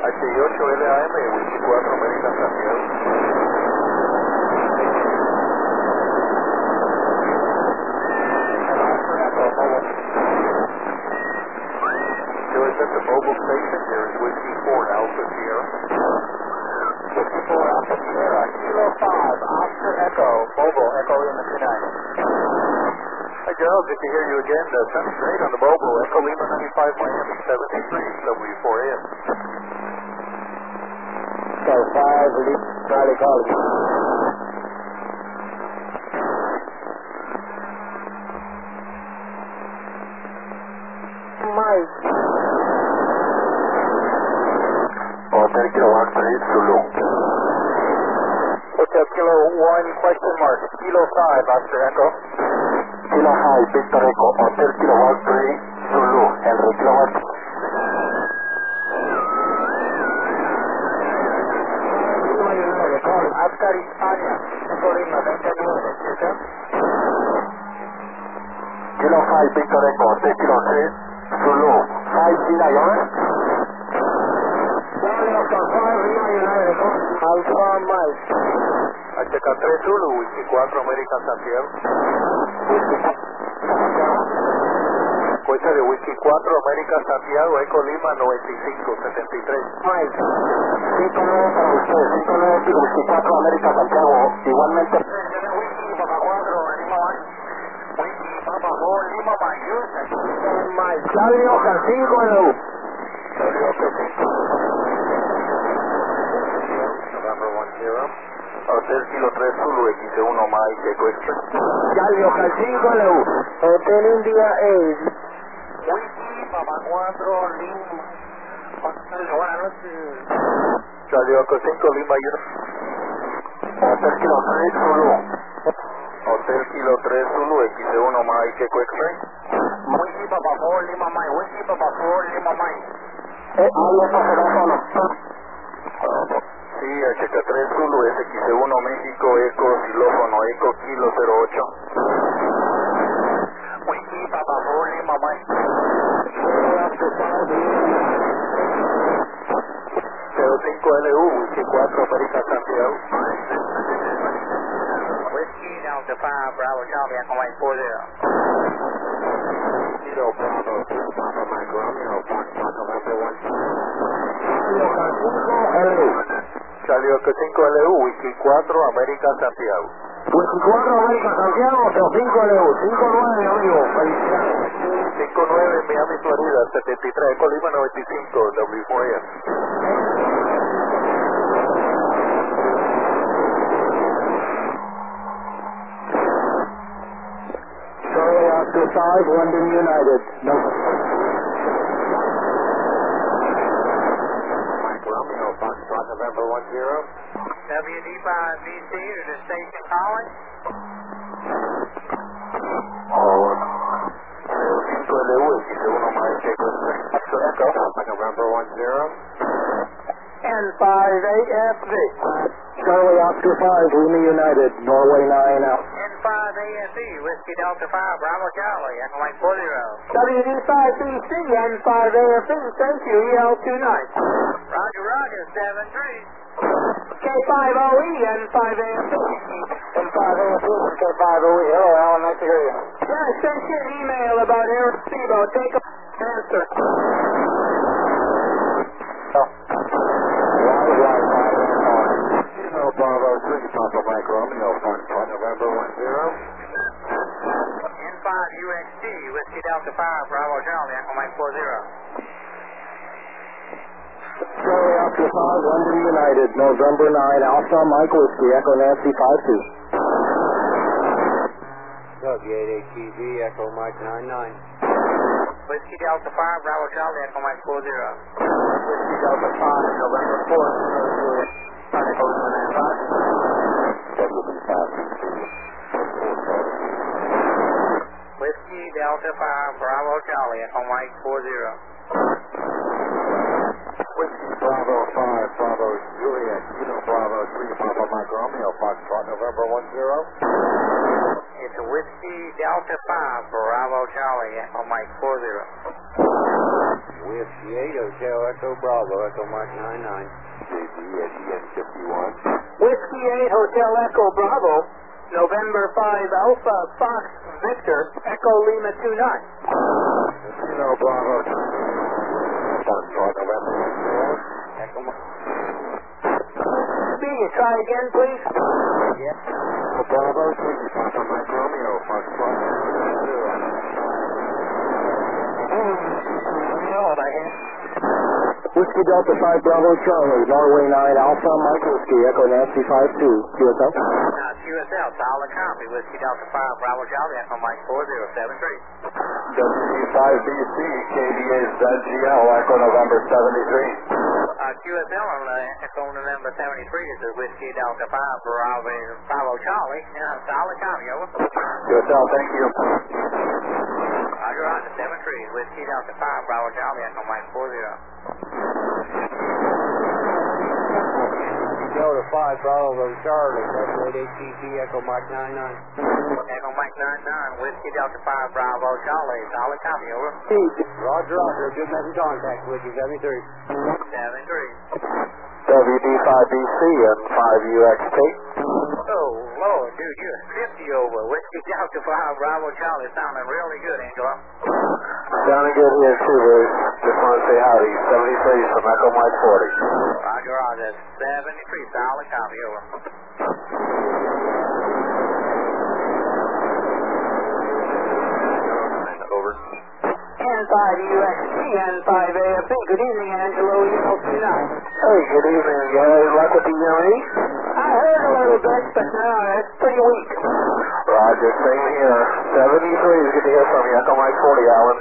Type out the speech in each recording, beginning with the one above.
H8LAM, Whisky 4, American Santiago. At the mobile station, there is Whiskey 4, Alpha Sierra. Whiskey 4, Alpha Sierra, Kilo 5, Oscar Echo, mobile, Echo in the 29. Hi, Gerald, good to hear you again. Sounds great on the mobile. Echo Lima 95, Miami 73, W4AS. So 5, Charlie College. Mike. Hotel Kilo 1, Zulu. Hotel Kilo 1, question mark, Kilo 5, Oscar Echo. Kilo 5, Victor Echo, Hotel Kilo 1, Zulu, Henry Kilo 1. Oscar Hispania, Echo Lima 29, ¿sí? Kilo 5, Victor Echo, Hotel Kilo 3, Zulu, 5 China Yaman. Alpha Mike. HK3 Zulu, Whisky 4, American Santiago. Cuesta de Whisky 4, American Santiago, Eco Lima 9573. Mike. 59 para usted, 59 Whisky 4, American Santiago, igualmente. Whisky Papa 4, Lima 1. Whisky Papa 4, Lima Mike. Claudio Jacinto en U. Hotel Kilo 3 Zulu, X1 Mike, Eco Express. Claudio Jacinto en U. Hotel India 8. Whisky Papa 4, Lima. Buenas noches. Charlie Echo 5, Lima 1. Hotel Kilo 3 Zulu. Hotel Kilo 3 Zulu, X1 Mike, Eco Express. Whisky Papa 4, Lima Mike. Whisky Papa 4, Lima Mike. Habla pasará solo. Sí, HK3 Zulu, SX1 México, Eco, xilófono, Eco, Kilo 08. Whisky Papa 4, Lima Mike. 05LU, Whisky 4, American Santiago. Whiskey Delta 5, Bravo Charlie, Echo Mike 40. Kilo Bravo, Papa Mike Romeo, Foxtrot November 1. Charlie Echo 5LU, Whisky 4, American Santiago. Whisky 4, American Santiago, 5LU, 59, amigo. Felicidades. 59 Miami, Florida, 73, Eco Lima 95, W4AS. Charlie Oscar 5, London United. No. Mike Romeo, Foxtrot November 10. WD5BC to the station calling. Oh, 05LU, X1 Mike, Eco Express. Echo, November 10. N5AFV. Charlie Oscar 5, Lima United, Norway 9 out. N5AFV, Whiskey Delta 5, Bravo Charlie, Echo Mike 40. WD5BC, N5AFV, thank you, EL29. Roger, Roger, 7-3. K5OE, N5AFV. N5AFV, K5OE, hello Alan, nice to hear you. Yeah, I sent you an email about Arecibo, take a answer. Bravo 3, Papa Mike Romeo, Foxtrot November 10. N5UXT, Whiskey Delta 5, Bravo Charlie, Echo Mike 40. Charlie Oscar 5, London United, November 9, Alpha Mike Whiskey, Echo Nancy 52. W88TV, Echo Mike 99. Whiskey Delta 5, Bravo Charlie, Echo Mike 40. Whiskey Delta 5, November 4th, Echo Lima 95. WB5. Whiskey Delta 5, Bravo Charlie, Echo Mike 40. Whiskey Bravo 5, Bravo Juliet, Kilo Bravo 3, Papa Mike Romeo, Foxtrot November 10. It's a Whiskey Delta 5, Bravo Charlie, Echo Mike 40. Whiskey 8, Hotel Echo Bravo, Echo Mike 99. JB at EN51. Whiskey 8, Hotel Echo Bravo, November 5 Alpha Fox Victor, Echo Lima 29. Kilo Bravo. November. Echo Mike. Speed, try again, please. Yes. Bravo, 3, Papa Mike Romeo, Fox Fox. Whiskey Delta 5 Bravo Charlie, Norway 9 Alpha Mike Whiskey, Echo Nancy 52, QSL. QSL, solid copy. Whiskey Delta 5 Bravo Charlie, Echo Mike 4073. WC5BC, KBA ZGL, Echo November 73. QSL on Echo November 73 is the Whiskey Delta 5 Bravo Charlie. Solid copy, over. QSL, thank you. Roger, on the 73, Whiskey Delta 5 Bravo Charlie, Echo Mike 40. Delta 5 Bravo Charlie, Echo 8 ATG, Echo Mike 99. Echo Mike 99, Whiskey Delta 5 Bravo Charlie, solid copy, over. Roger, roger, good message contact, Whiskey 73. 73. WD5BC and 5UXT. Oh, Lord, dude, you're 50 over. Whiskey Delta 5 Bravo Charlie, sounding really good, Angela. Sounding good here too, boys. Just want to say howdy. 73 from Echo Mike 40. Roger, roger, 73, solid copy, over. Over. N5UXT, N5AFB. Good evening, Angelo, EL29. Hey, good evening. You had any luck with the EME? I heard a little bit, but no, it's pretty weak. Roger, same here. 73 is good to hear from you. Echo Mike 40, Alan.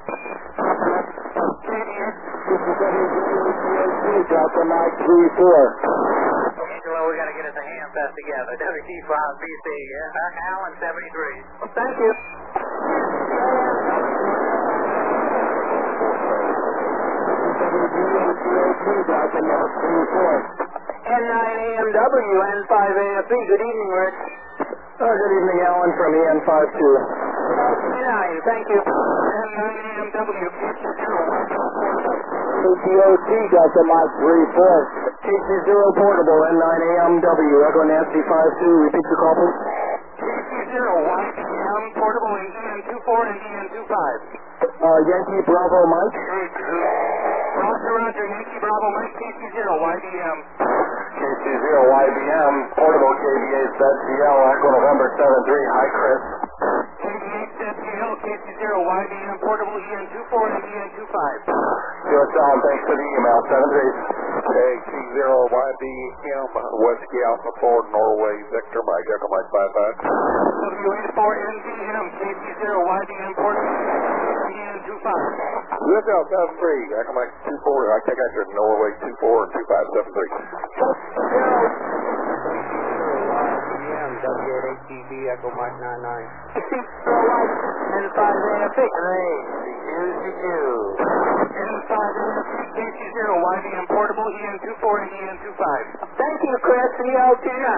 Delta Mike 34. Angelo, we got to get us a hand fest together. WT5BC, Alan 73. Thank you. N9AMW, N5AFB. Good evening, Rich. Good evening, Alan from EN52. 29, thank you. N9AMW, ATOT Delta Mike 34. KC0 Portable, N9AMW, Echo Nancy 52. Repeat your call, please. KC0, YPM, Portable, EN24 and EN25. Yankee Bravo Mike. Roger, roger, Yankee Bravo, Mike, KC0, YBM. KC0 YBM, Portable KBA ZGL, Echo November 73. Hi, Chris. KBA ZGL, KC0, YBM, Portable, EN24 and EN25. QSL, and thanks for the email. 73. KC0 YBM, Whiskey Alpha 4, Norway, Victor Mike, Echo Mike 55. W84NGM, KC0, YBM, Portable, EN25. QSL 73, Echo Mike 24. I think I said Norway 24 and 2573. W8ATV, Echo Mike 99. N5AFB. Hey, you. N5AFB, KC0, YBM, Portable, EN24 and EN25. Thank you, Chris, EL29.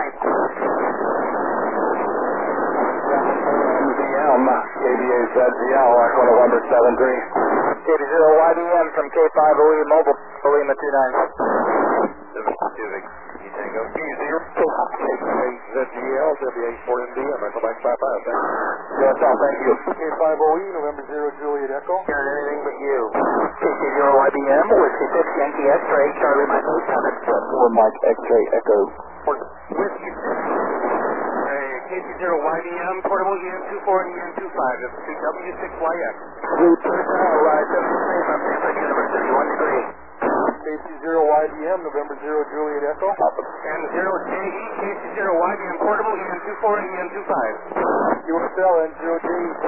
MVM, KBA ZGL, Echo November 73. KC0, YBM from K5OE Mobile, Lima 29. Civic, Tango, KBA ZGL, W84NDM, Echo Mike 55. QSL, thank you. K5OE, November 0 Juliet Echo. Hearing anything but you. KC0 YBM, Whiskey 6 Yankee X-Ray, Charlie Mike 07. 4 Mike X-Ray Echo. Whiskey 6. KC0 YBM, Portable, EN24 and EN25. That's W6YX. Right, 73 from Stanford University, 1 degree. KC0 YBM, November 0 Juliet Echo. And 0JE, KC0 YBM, Portable, EN24 and EN25. QSL and 0G.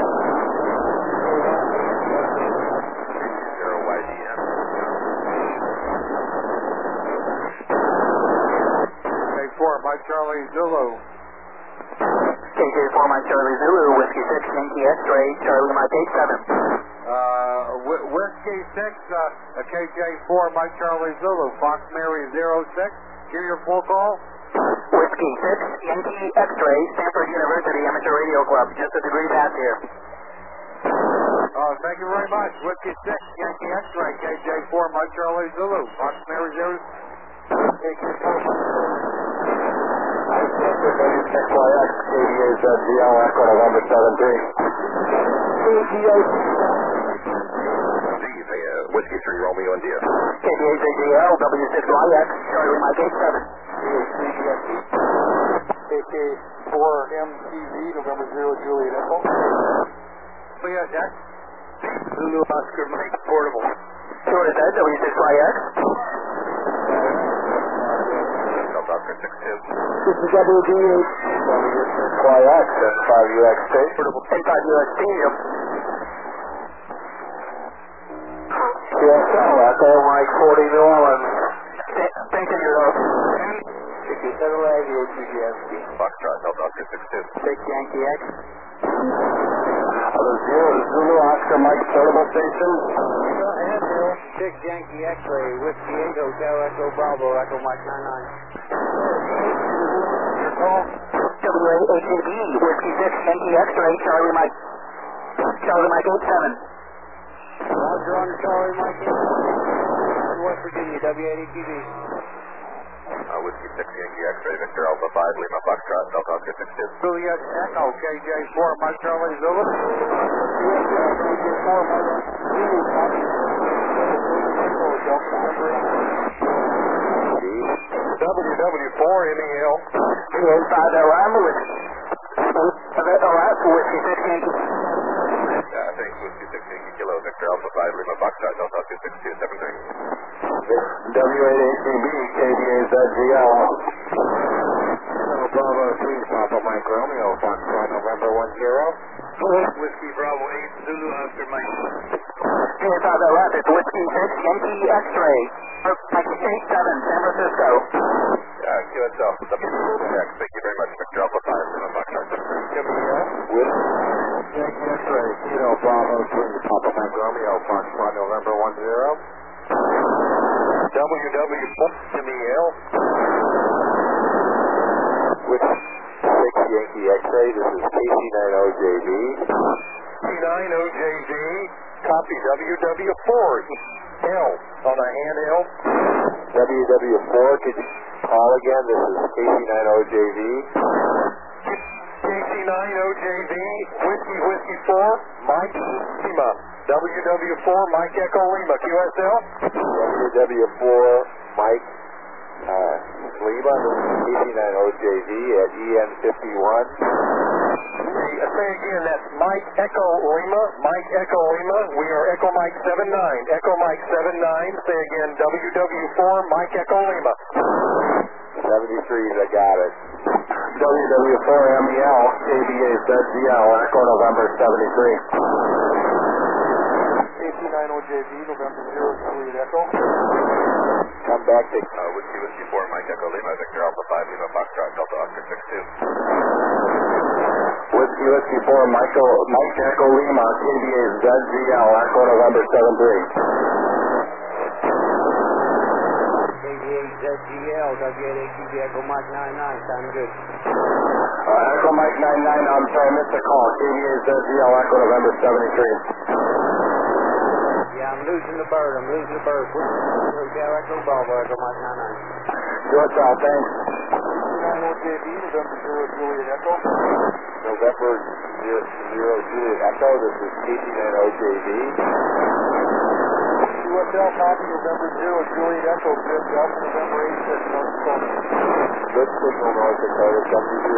KC0 YBM. K4, Mike Charlie Zulu. KJ4 Mike Charlie Zulu, Whiskey 6 Yankee X-Ray, Charlie Mike 87. Whiskey 6, KJ4, Mike Charlie Zulu, Fox Mary 06. Give your full call. Whiskey 6 Yankee X-Ray, Stanford University Amateur Radio Club, just a degree past here. Thank you very much. Whiskey 6, Yankee X-Ray, KJ4, Mike Charlie Zulu. Fox Mary 0. XYX, KDAZGL, Echo November 73. Whiskey 3, Romeo India. KDAZGL, W6YX, Charlie Mike 87. KK4MTV, November 0, Juliet Echo. Yeah, Jack. Zulu Oscar Mike, portable. Sure is that, W6YX. Oscar 6-2. This is WGH. W6YX, and 5UXT. Portable. And 5UXT, yep. CSL, Echo Mike 40, New Orleans. Thank you, Foxtrot, Delta Oscar 6-2. 6 Yankee X. Zulu Oscar Mike portable station. 6 Yankee X-Ray, Whiskey 8 Hotel Echo Bravo, Echo Mike 99. Your call? WAHAB, Whiskey 6, Yankee X-Ray, Charlie Mike 87. Roger on Charlie Mike 87. West Virginia, WATV. Whiskey 6 Yankee X-Ray, Victor Alpha 5, Lima Foxtrot, Delta Oscar 6-2. Juliet Echo, KJ4, Mike Charlie Zulu. WW4 MEL. 285LM, Whiskey 6, Yankee. Thanks, Whiskey 6 Yankee Kilo, Victor Alpha 5, Lima Foxtrot, Delta Oscar 6-2, 73. W8ACB, KDAZGL. Bravo 3, Papa Mike Romeo, Foxtrot, November 10. Whiskey Bravo 8, Zulu Oscar Mike. 285LF, it's Whiskey 6, Yankee X-Ray, Mike 87, San Francisco. QSL, WX, thank you very much, Victor Alpha 5, Lima Foxtrot, 6-2. With Yankee X-Ray, Kilo, Bravo 3, Papa Mike Romeo, Foxtrot, November 10. WW4 MEL. With 6 Yankee X-Ray, this is KC90JV. K90JV, copy WW4, L, on a hand L. WW4, could you call again? This is KC90JV. KC90JV, Whiskey 4, Mike Lima. WW4, Mike Echo Lima, QSL. WW4, Mike Lima, this is KC90JV at EN51. Say again, that's Mike Echo Lima, Mike Echo Lima. We are Echo Mike 79, Echo Mike 79. Say again, WW4, Mike Echo Lima. 73, I got it. WW4 MEL, KBAZGL, Echo November 73. KC90JV, November 0, Juliet Echo. Come back to Whiskey 4, Mike Echo Lima, Victor Alpha 5, Lima Foxtrot, Delta Oscar 6-2. Whiskey 4, Mike Echo Lima, KBAZGL, Echo November 73. KBAZGL, WATV, Echo Mike 99, sound good. Echo Mike 99, I'm sorry, I missed the call. KBAZGL, Echo November 73. Yeah, I'm losing the bird. Hotel Echo Bravo, Echo Mike 99. What's up, thanks. KC90JV, November 0, Juliet Echo. November 0, Juliet Echo, this is KC90JV. QSL copy, November 0, Juliet Echo, Chris Alpha, November 8, North Dakota. Good signal, North Dakota,